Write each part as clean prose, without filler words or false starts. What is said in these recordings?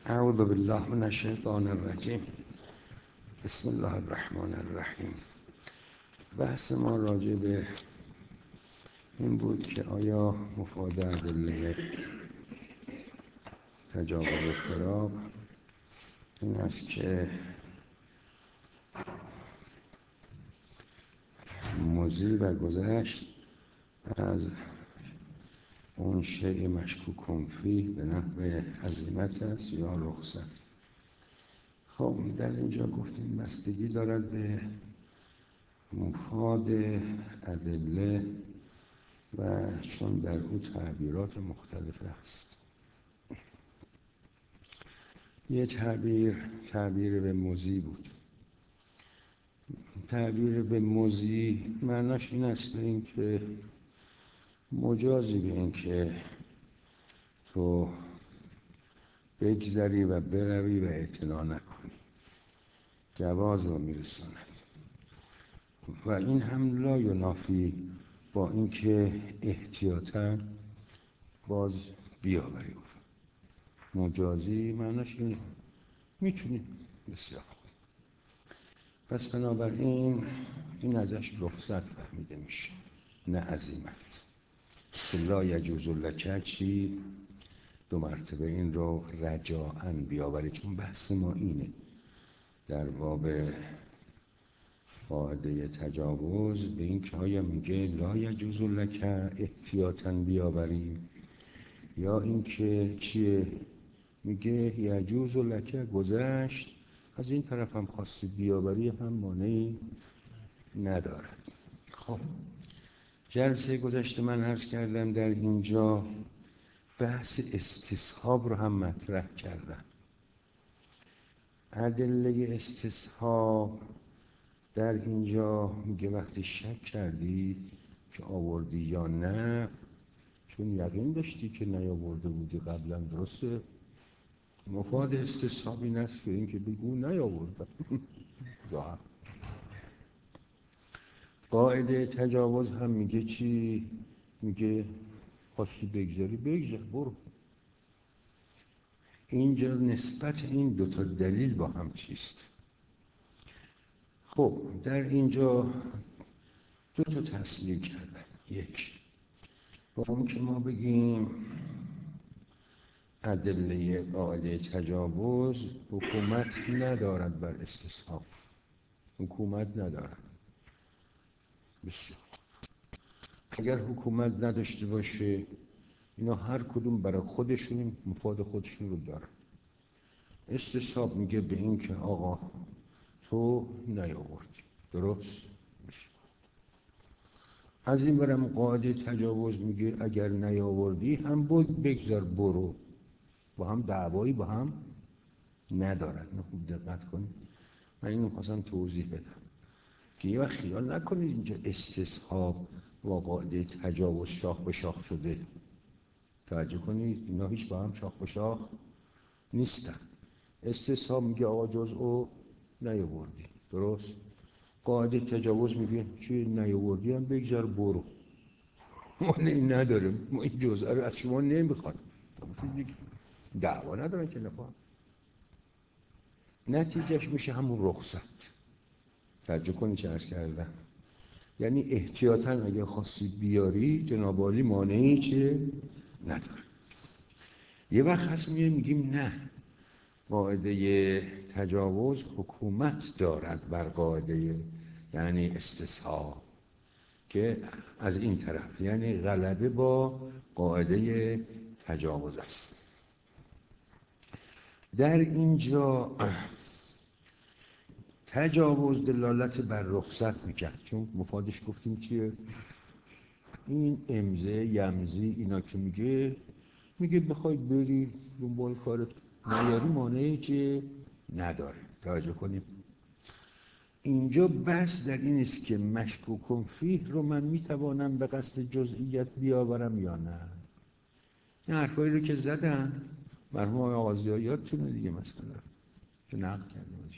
اعوذ بالله من الشیطان الرجیم. بسم الله الرحمن الرحیم. بحث ما راجع به این بود که آیا مفاد ادله تجاوز و فراق این است که مضی و گذشت از اون شیء مشکوک فیه به نحو عزیمت است یا رخصت. خب در اینجا گفتیم بستگی دارد به مفاد ادله و چون در او تعبیرات مختلف است. یه تعبیر به مضی بود. تعبیر به مضی معناش این است این که مجازی به این که تو بگذری و بروی و اعتنا نکنی، جواز رو میرساند. و این هم لا ینافی با اینکه احتیاطاً باز بیاوری. مجازی معناش اینه میتونی. بسیار خوب. پس بنابراین این ازش رخصت فهمیده میشه، نه عزیمت. لا یجوز لک چی؟ دو مرتبه این رو رجاءً بیاوری، چون بحث ما اینه در باب قاعده تجاوز به این که آیا میگه لا یجوز لک احتیاطاً بیاوری یا این که چیه؟ میگه یجوز لک گذشت، از این طرف هم خواستی بیاوری هم مانعی ندارد. خب جلسه گذشته من عرض کردم در اینجا بحث استصحاب رو هم مطرح کردم. ادله استصحاب در اینجا میگه وقتی شک کردی که آوردی یا نه، چون یقین داشتی که نیاورده بودی قبلا، درسته؟ مفاد استصحاب این است که این که بگو نیاوردم. قاعده تجاوز هم میگه چی؟ میگه خواستی بگذاری بگذار، برو. اینجا نسبت این دوتا دلیل با هم چیست؟ خب در اینجا دو تا تصویر کردن. یک، با اون که ما بگیم ادله قاعده تجاوز حکومت ندارد بر استصحاب، حکومت ندارد. بسیار. اگر حکومت نداشته باشه اینا هر کدوم برای خودشون مفاد خودشون رو دارن. استصحاب میگه به این که آقا تو نیاوردی، درست؟ از این برم قاعده تجاوز میگه اگر نیاوردی هم بود بگذار برو، با هم دعوایی با هم ندارن. خوب دقت کنید، من اینو خواستم توضیح بدم که یه وقت خیال نکنید اینجا استصحاب با قاعده تجاوز شاخ به شاخ شده. توجه کنید اینا هیچ با هم شاخ به شاخ نیستن. استصحاب میگه آقا جزء نیاوردی، درست؟ قاعده تجاوز میگه چی نیاوردی هم بگذار برو، ما این نداریم، ما این جزء رو از شما نمیخواد. دعوا ندارن که نفهم. نتیجهش میشه همون رخصت. توجه کنید چه عرض کردم، یعنی احتیاطاً اگه خواستی بیاری جناب عالی مانعی چه نداره. یه وقت هست میگیم نه، قاعده تجاوز حکومت دارد بر قاعده یعنی استصحاب، که از این طرف یعنی غلبه با قاعده تجاوز است. در اینجا تجاوز دلالت بر رخصت میکرد، چون مفادش گفتیم چیه؟ این امضه یمزی اینا که میگه بخوای بری دنبال کارت نیاری مانعی چیه نداره. توجه کنیم اینجا بحث در این است که مشکوک فیه رو من میتوانم به قصد جزئیت بیاورم یا نه. این حرفایی رو که زدن مرحوم آقای آغازی یادتونه دیگه، مثلا که نقل کردن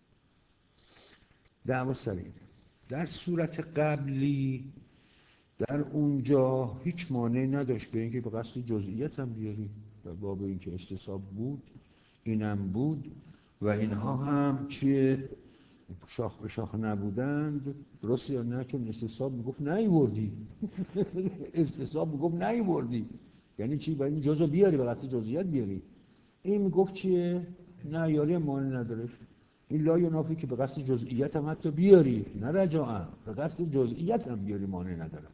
دعوا سر این. در صورت قبلی در اونجا هیچ مانعی نداشت به اینکه به قصد جزئیت هم بیاری، در باب اینکه استصحاب بود اینم بود و اینها هم چیه شاخ به شاخ نبودند. درست یا نه؟ چون استصحاب میگفت نیوردی استصحاب میگفت نیوردی یعنی چی؟ باید این جزء بیاری به قصد جزئیات بیاری. این میگفت چیه؟ نه یاری هم مانع نداره. این لا ینافی که به قصد جزئیات هم حتی بیاری، نه رجاء، به قصد جزئیات هم بیاری مانع نداره.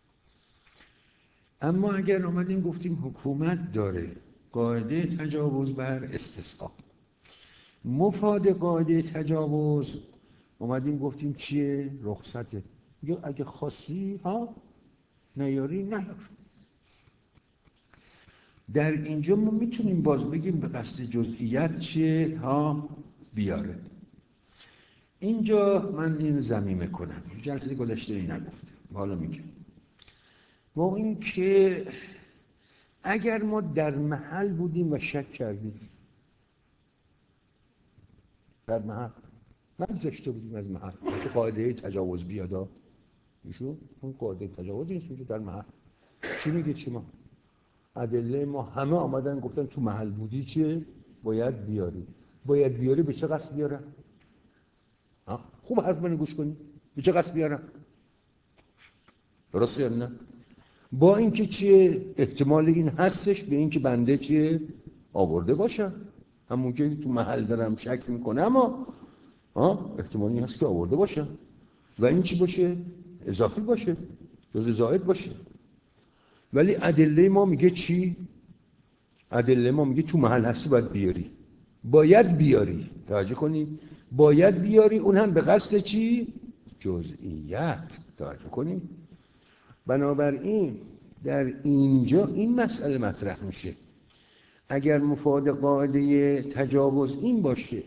اما اگر آمدیم گفتیم حکومت داره قاعده تجاوز بر استصحاب، مفاد قاعده تجاوز اومدیم گفتیم چیه؟ رخصته. یا اگه خاصی ها نیاری نیار. در اینجا ما میتونیم باز بگیم به قصد جزئیات چیه ها بیاره. اینجا من این ضمیمه کنم، جلسه گذشته این نگفتم، حالا میگم با این که اگر ما در محل بودیم و شک کردیم، در محل نگذشته بودیم از محل که قاعده تجاوز بیادا میشون، اون قاعده تجاوز نیست در محل. چی میگه؟ چی ما ادله ما همه آمدن گفتن تو محل بودی چیه؟ باید بیاری. باید بیاری به چه قصد بیارم؟ خوب حرف منو گوش کنی. به چه قصد بیارم؟ درسته یا نه؟ با اینکه چیه احتمال این هستش به اینکه بنده چیه آورده باشم، همون که تو محل دارم شک میکنه، اما احتمالی هست که آورده باشم و این چی باشه؟ اضافی باشه، جز زائد باشه. ولی ادله ما میگه چی؟ ادله ما میگه تو محل هستی باید بیاری، باید بیاری. توجه کنی؟ باید بیاری، اون هم به قصد چی؟ جزئیات. توجه کنی؟ بنابراین در اینجا این مسئله مطرح میشه. اگر مفاد قاعده تجاوز این باشه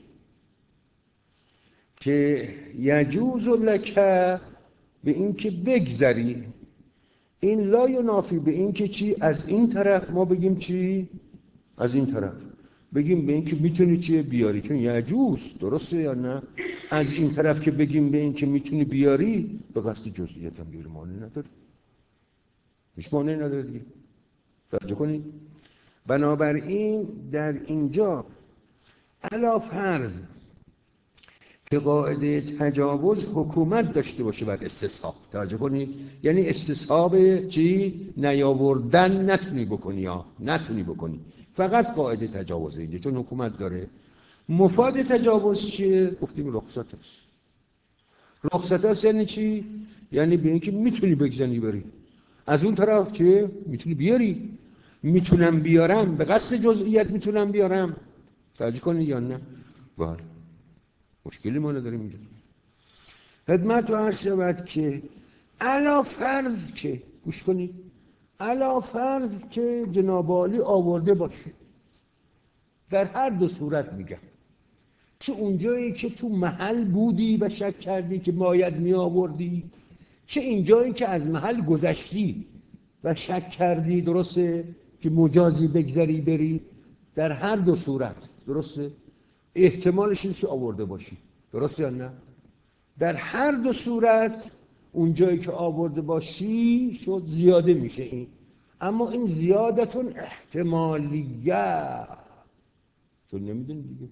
که یجوز لک به این که بگذری، این لا ینافی به این که چی؟ از این طرف ما بگیم چی؟ از این طرف بگیم به این که میتونی چی بیاری، چون یجوز. درسته یا نه؟ از این طرف که بگیم به این که میتونی بیاری به قصد جزئیات هم بیاری مانع نداره، هیچ مانع نداره دیگه. توجه کنید؟ بنابراین در اینجا علا فرض که قاعده تجاوز حکومت داشته باشه بر استصحاب. توجه کنید؟ یعنی استصحاب چی؟ نیاوردن نتونی بکنی یا نتونی بکنی، فقط قاعده تجاوز اینجا چون حکومت داره. مفاد تجاوز چیه؟ گفتیم رخصت است. رخصت است یعنی چی؟ یعنی به اینکه میتونی بگذنی بری، از اون طرف که میتونی بیاری. میتونم بیارم به قصد جزئیات میتونم بیارم. توجه کنید یا نه؟ بله. مشکلی ما نداریم اینجا. خدمت رو عرض شود که علا فرض که گوش کنید، علا فرض که جناب عالی آورده باشه، در هر دو صورت میگم، چه اونجایی که تو محل بودی و شک کردی که باید می آوردی، چه اینجایی که از محل گذشتی و شک کردی درسته که مجازی بگذری بری، در هر دو صورت درسته احتمالش اینه که آورده باشی. درسته یا نه؟ در هر دو صورت اونجایی که آورده باشی شد زیاده میشه این، اما این زیادتون احتمالیه، چون نمیدونی دیگه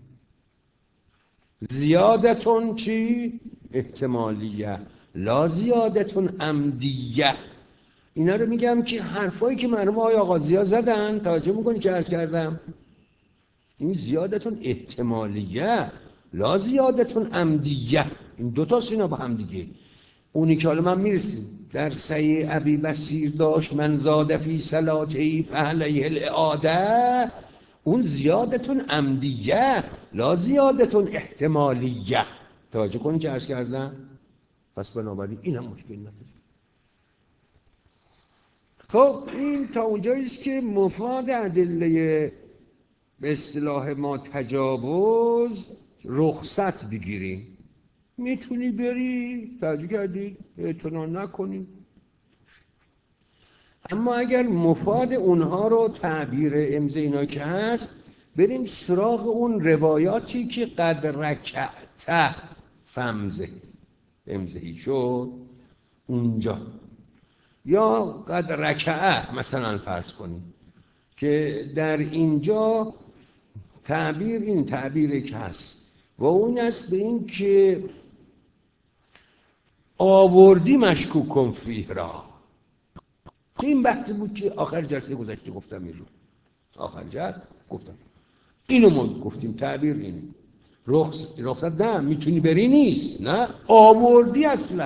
زیادتون چی؟ احتمالیه، لا زیادتون عمدیه. اینا رو میگم که حرفایی که مرحوم آقای آغازی‌ها زدن، توجه میکنی که عرض کردم این زیادتون احتمالیه لا زیادتون عمدیه، این دوتا سینا با هم دیگه. اونی که حالا من میرسیم در سعی ابی بصیر داشت من زاد فی صلاتی فعلیه الاعاده، اون زیادتون عمدیه لا زیادتون احتمالیه. توجه کنید که عرض کردم. پس بنابراین این هم مشکل نداره. خب این تا اونجاییست که مفاد ادله به اصطلاح ما تجاوز رخصت بگیریم. میتونی بری، توجه کردید، اعتنا نکنی. اما اگر مفاد اونها رو تعبیر امضا اینا که هست، بریم سراغ اون روایاتی که قد رکعت فمزه امضایی شد اونجا، یا قد رکعه مثلا فرض کنیم که در اینجا تعبیر این تعبیری که هست و اون است به این که آوردی مشکوک کن فیه را. این بحثی بود که آخر جلسه گذشته گفتم. این رو آخر جلسه گفتم اینو ما گفتیم تعبیر اینه. رخصت نه میتونی بری نیست، نه آوردی. اصلا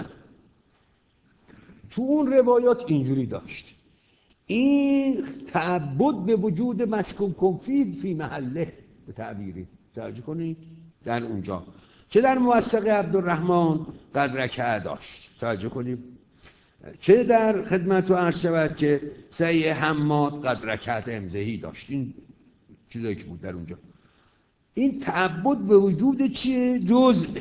تو اون روایات اینجوری داشت. این تعبد به وجود مشکوک کن فی محله به تعبیری توجه کنید در اونجا، چه در موثق عبدالرحمن قد رکعه داشت توجه کنید، چه در خدمت و عرض شود که صحیح حماد قد رکعت امضهی داشت. این چیزایی که بود در اونجا. این تعبد به وجود چیه؟ جزء.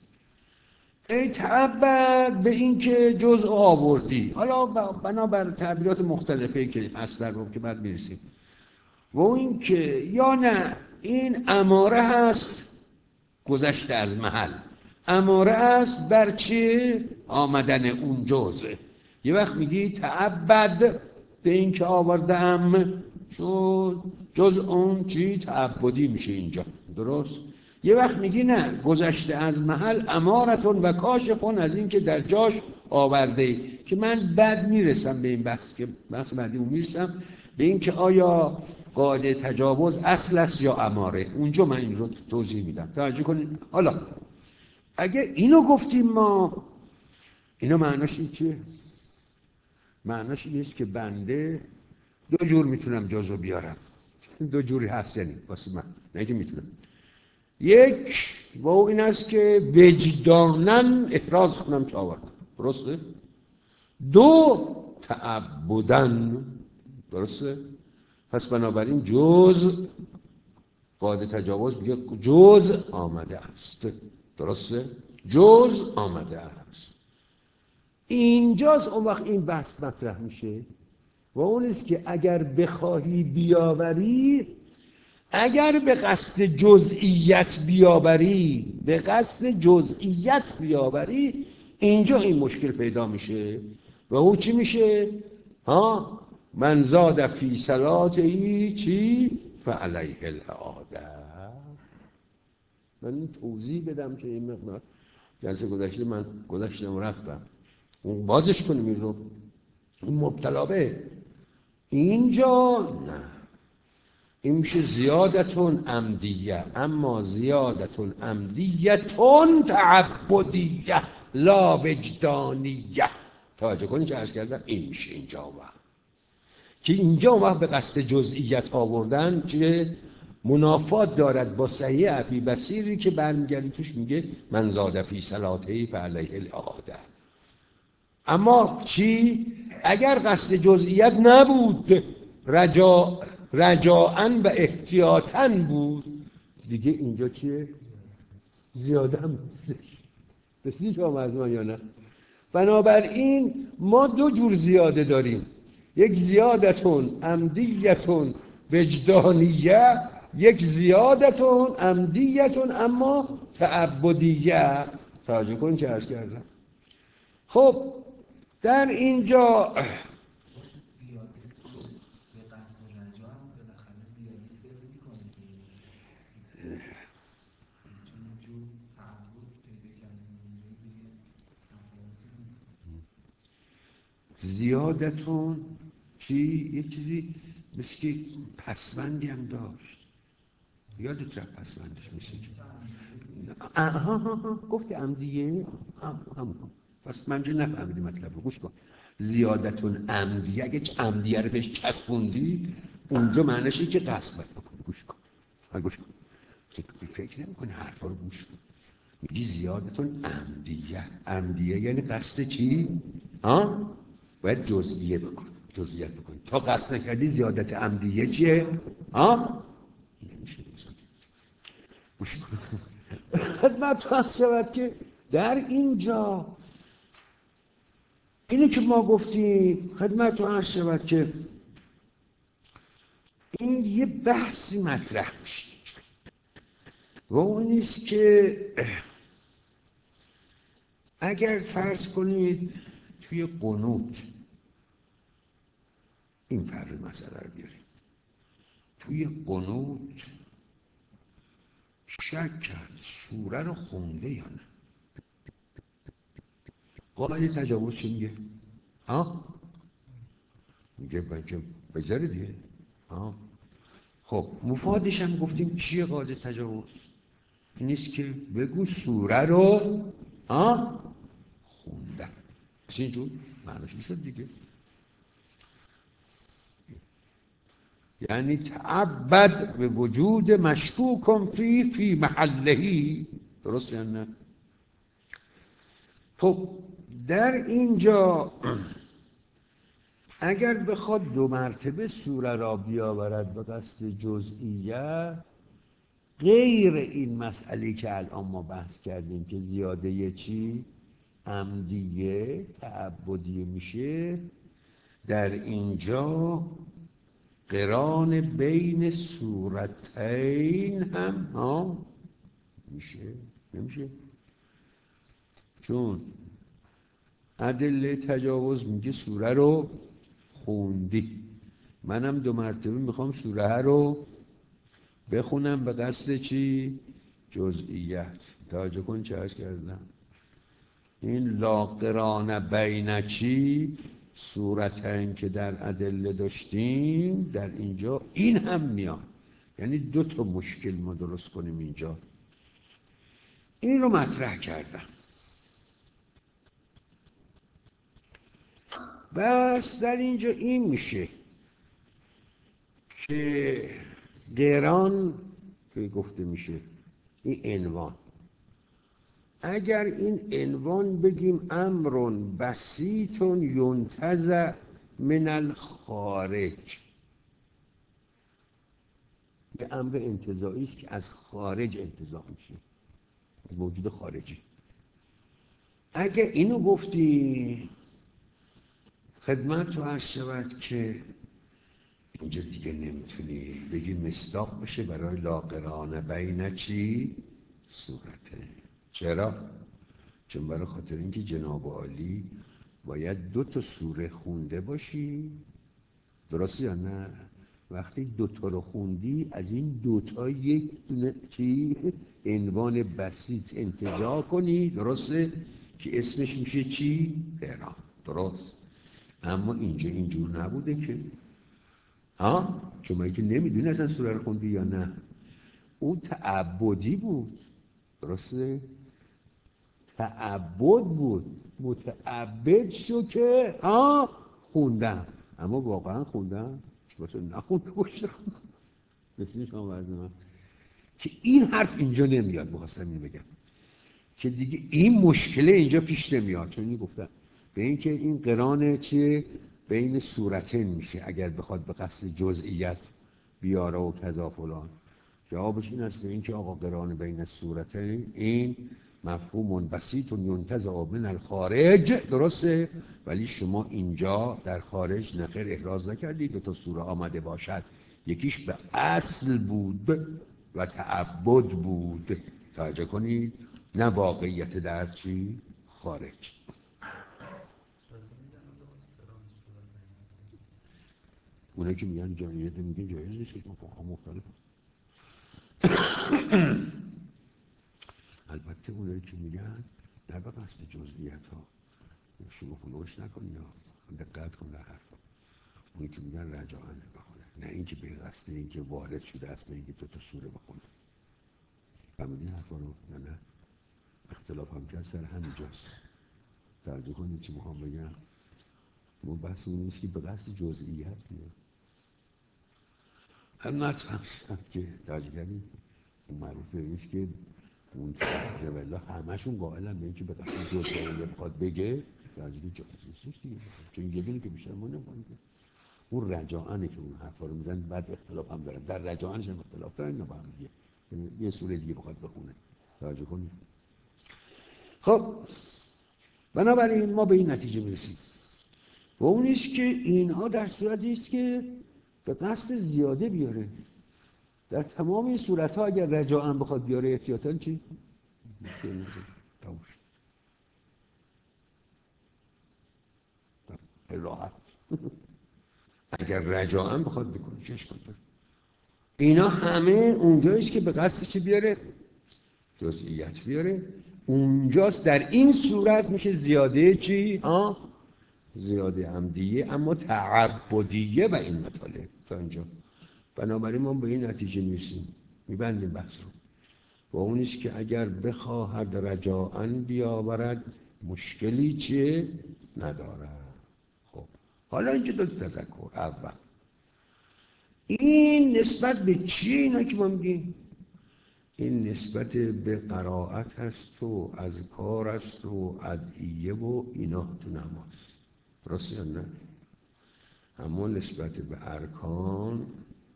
ای تعبد به این که جزء آوردی. حالا بنابر تعبیرات مختلفی که هست در رو که بعد میرسیم و این که یا نه این اماره هست گذشته از محل، اماره است بر چی؟ آمدن اون جزء. یه وقت میگی تعبد به این که آوردم شد جز اون چی؟ تعبدی میشه اینجا، درست؟ یه وقت میگی نه گذشته از محل امارتون و کاشفون از این که در جاش آورده، که من بعد میرسم به این بحث بعدی میرسم به این که آیا قاعده تجاوز اصل است یا اماره. اونجا من این رو توضیح میدم توجه کنید. حالا اگه اینو گفتیم ما، اینو معناش این چیه؟ معناش این است که بنده دو جور میتونم جزو بیارم. دو جوری هست یعنی واسه من، نه که میتونم. یک و این است که وجدانن احراز کنم که آوردم، درسته؟ دو تعبدن، درسته؟ پس بنابراین جز قاعده تجاوز میگه جز آمده است، درسته؟ جز آمده است. اینجاست اون وقت این بحث مطرح میشه و اون است که اگر بخواهی بیاوری، اگر به قصد جزئیت بیاوری، به قصد جزئیت بیاوری، اینجا این مشکل پیدا میشه و اون چی میشه؟ من زاد فی صلاته چی؟ فعلیه الاعاده. من توضیح بدم که این مقدار جلسه گذشته من گذشتم و رفتم، اون بازش کنیم این رو. این مبتلا به اینجا نه، این میشه زیادتون عمدیه، اما زیادتون عمدیتون تعبدیه لا وجدانیه. توجه کنید چه عرض کردم؟ این میشه اینجا وقت که اینجا وقت به قصد جزئیت آوردن که منافات دارد با صحیح ابی بصیری که برمیگردی توش میگه من زاد فی صلاته فعلیه الاعاده. اما چی؟ اگر قصد جزئیت نبود، رجاءً و احتیاطاً بود، دیگه اینجا چیه؟ زیاده هم بسید شما از من یا نه؟ بنابراین ما دو جور زیاده داریم، یک زیادتون عمدیتون وجدانیه، یک زیادتون عمدیتون اما تعبدیه. توجه کن چه عرض کردم. خب در اینجا زیادتون چی؟ یه چیزی مثل که پسوندی هم داشت، یادت رفت پسوندش میشه گفتی عمدیه؟ پس من چه نفهمیدی مطلب رو. گوش کن، زیادتون عمدیه، اگه عمدیه رو بهش چسبوندی اونجا معنیشه که قصد بکن. گوش کن گوش کن، فکر نمی کنی حرفا رو گوش کن. میگی زیادتون عمدیه یعنی قصد چی؟ باید جزئیه بکن، جزئیت بکن. تا قصد نکردی زیادت عمدیه چیه؟ نمیشه گوش کن. خدمت هست شود که در اینجا اینی که ما گفتیم خدمت هست شود که این یه بحثی مطرح میشه و اون نیست که اگر فرض کنید توی قنوت این فرض مسئله رو بیاریم، توی قنوت شک کرد سوره رو خونده یا نه. قاعده تجاوز چی میگه؟ ها؟ میگه بگذاره دیگه. ها؟ خب مفادش هم گفتیم چیه قاعده تجاوز؟ این نیست که بگو سوره رو خوندم. پس اینجور معنیش میشد دیگه. یعنی تعبد به وجود مشکوک فی محلهی. درست یا نه؟ خب در اینجا اگر بخواد 2 مرتبه سوره را بیاورد به قصد جزئیت، غیر این مسئله که الان ما بحث کردیم که زیاده چی؟ عمدیه تعبدیه میشه، در اینجا قران بین سورتین هم میشه؟ نمیشه؟ چون ادله تجاوز میگه سوره رو خوندی، منم 2 مرتبه میخوام سوره رو بخونم به قصد چی؟ جزئیت. توجه کن چه عرض کردم. این لا قران بین چی؟ صورتین که در ادله داشتیم در اینجا این هم میاد. یعنی 2 تا مشکل ما درست کنیم اینجا. این رو مطرح کردم. بس در اینجا این میشه که قران که گفته میشه این عنوان، اگر این عنوان بگیم امرون بسیطون ینتزع من الخارج، به امر انتزاعی است که از خارج انتزاع میشه، از موجود خارجی. اگر اینو گفتی خدمت تو عرض شود که اینجا دیگه نمیتونی بگی مصداق بشه برای لا قران بین چی؟ صورته. چرا؟ چون برای خاطر اینکه جناب عالی باید 2 تا سوره خونده باشی. درسته یا نه؟ وقتی 2 تا رو خوندی از این 2 تا یک دونه چی؟ عنوان بسیط انتزاع کنی. درسته؟ که اسمش میشه چی؟ قران. درست؟ اما اینجا اینجور نبوده که شما که نمیدونی اصلا سوره رو خوندی یا نه. اون تعبدی بود. درسته؟ تعبد بود، متعبد شو که خوندم. اما واقعا خوندم چطور نخونده باشم. بسیار شما برد من که این حرف اینجا نمیاد. بخواستم این بگم که دیگه این مشکله اینجا پیش نمیاد، چون این گفتم به این که این قران چیه بین صورتین میشه اگر بخواد به قصد جزئیت بیاره و کذا فلان. جوابش این است به این که آقا قران بین صورتین این مفهوم بسیط و ینتزع من الخارج. درسته؟ ولی شما اینجا در خارج نخیر احراز نکردید 2 تا سوره آمده باشد، یکیش به اصل بود و تعبد بود. توجه کنید، نه واقعیت در چی؟ خارج. اونه که میگن جایزه میگه جایز نیست که مفاهیم مختلف. البته اونه که میگن در به قصد جزئیت ها شما فلوش نکنی یا دقت کن در حرفا. اونه که میگن رجاعن بخونه، نه اینکه به قصد اینکه وارد شده است به اینکه 2 تا سوره بخونه. فهمیدین حرفا رو یا نه؟ اختلاف هم که سر همینجاست. توجه کنید چی میخوام بگم. ما بحث اون نیست که به قصد جزئیات میاد. هم مطمئن شد که توجه کردید اون معروف نیست که اون شخص والله همشون قائلن به اینکه به قصد جزئیات بخواد بگه توجه جایز نیست دیگه، چون یه دونه که بیشتر ما نمی‌کنیم. اون رجاعنه که اون حرفا رو میزنن، بعد اختلاف هم دارن در رجاعنش هم اختلاف دارن، نه با هم دیگه یه سوره دیگه بخواد بخونه. توجه کنید. خب بنابراین ما به این نتیجه میرسیم و اون است که اینها در صورتی است که به قصد زیاده بیاره. در تمام این صورت‌ها اگر رجاعاً بخواد بیاره احتیاطاً چی؟ راحت. اگر رجاعاً بخواد بکنه چه اشکال داره؟ اینا همه اونجاییست که به قصد چی بیاره؟ جزئیات بیاره، اونجاست در این صورت میشه زیاده چی؟ زیاده عمدیه اما تعبدیه و این مطالب تا اینجا. بنابراین ما به این نتیجه میرسیم، میبندیم بحث رو، و اون است که اگر بخواهد رجاءً بیاورد مشکلی چه ندارد. خب حالا اینجا دو تذکر. اول این نسبت به چیه اینا که ما میگیم؟ این نسبت به قرائت هست و اذکار هست و ادعیه و اینا تو نماز، درست یا نه؟ اما نسبت به ارکان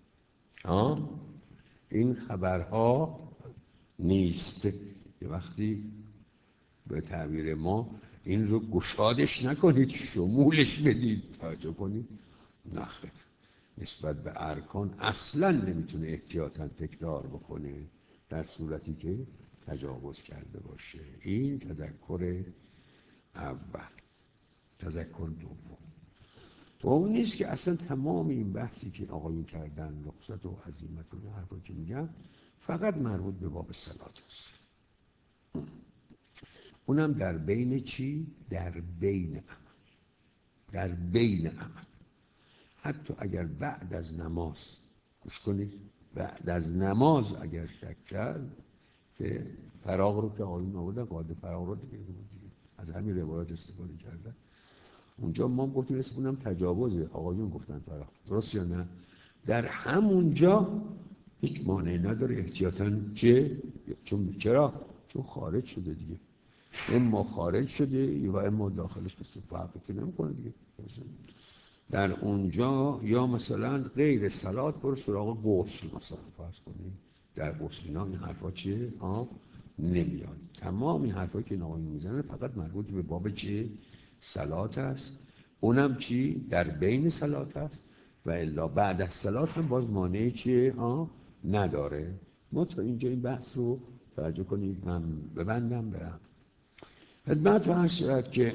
این خبرها نیست. یه وقتی به تعبیر ما این رو گشادش نکنید، شمولش بدید، توجه کنید. نخیر، نسبت به ارکان اصلا نمیتونه احتیاطاً تکرار بکنه در صورتی که تجاوز کرده باشه. این تذکر اول. تذکر دوم و اون نیست که اصلا تمام این بحثی که آقایون کردن، رخصت و عزیمت و حرفا که میگن، فقط مربوط به باب صلات است. اونم در بین چی؟ در بین عمل. در بین عمل. حتی اگر بعد از نماز، گوش کنید، بعد از نماز اگر شک کرد، که فراغ رو که آقایون آوردن، قاعده فراغ رو دیگه از همین روایات استفاده کردن، اونجا ما گفتیم اسم اونم تجاوزه، آقایون گفتن فراغ، درست یا نه؟ در همونجا هیچ مانعی نداره احتیاطاً چه؟ چرا؟ چون خارج شده دیگه، اما خارج شده و اما داخلش بسید فرقی که نمی‌کنه دیگه. در اونجا یا مثلا غیر صلات برو سراغ غسل مثلا فرض کنید، در غسل اینا این حرفا چیه؟ نمیاد. تمام این حرفایی که آقایون میزنن فقط مربوط به باب چه؟ صلات است. اونم چی؟ در بین صلات است و الا بعد از صلات هم باز مانع چیه؟ نداره. ما تا اینجا این بحث رو توجه کنید، من ببندم برم خدمت عرض شود که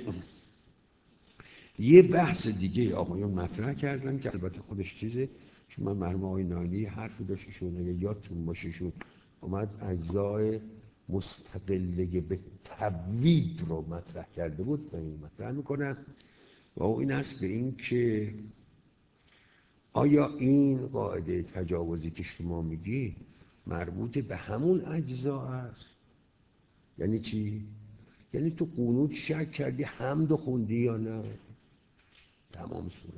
یه بحث دیگه آقایون مطرح کردن که البته خودش چیزه، چون من مرحوم آقای نایلی حرفی داشت ایشون، اگه یادتون باشه ایشون اومد اجزای مستقله به تبوید رو مطرح کرده بود و این مطرح میکنم و این هست به این که آیا این قاعده تجاوزی که شما میگی مربوط به همون اجزا است؟ یعنی چی؟ یعنی تو قنوت شک کردی حمد خوندی یا نه؟ تمام سوره.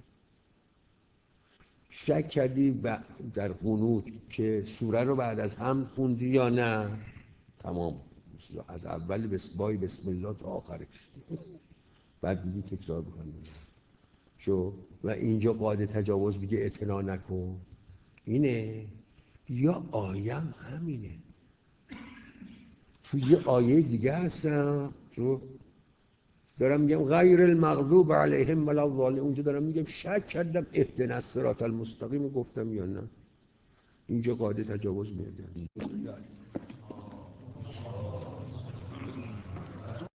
شک کردی در قنوت که سوره رو بعد از حمد خوندی یا نه؟ تمام، از اول بسم الله تا آخرش، بعد دیگه تکرار بکنی شو. و اینجا قاعده تجاوز میگه اعتنا نکن، اینه یا آیم همینه؟ تو یه آیه دیگه هستم تو دارم میگم غیر المغضوب علیهم ولا الضالین، اونجا دارم میگم شک کردم اهدنا الصراط المستقیم گفتم یا نه؟ اینجا قاعده تجاوز میاد.